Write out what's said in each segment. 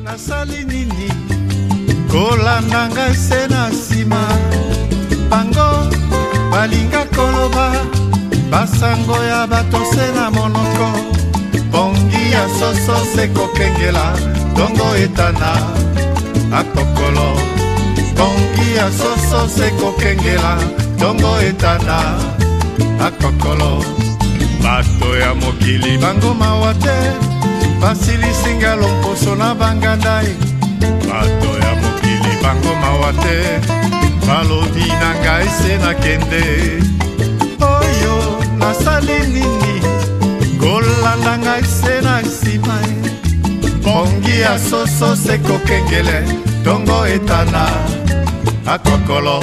nasali nini kolanda ngai se na nsima bango balinga koloba basango ya bato se na monoko pongi ya soso se kokengela tongo etana akokolo pongi ya soso se kokengela tongo etana akokolo bato ya mokili bango mawa te basilisinga lomposo na bangandai bato ya mokili bango mawa te balobi na ngai se nakende oyo nasali nini kolanda ngai se na nsima pongi ya soso se kokengele tongo etana akokolo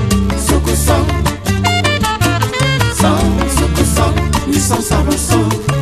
Ils sont sabrosons.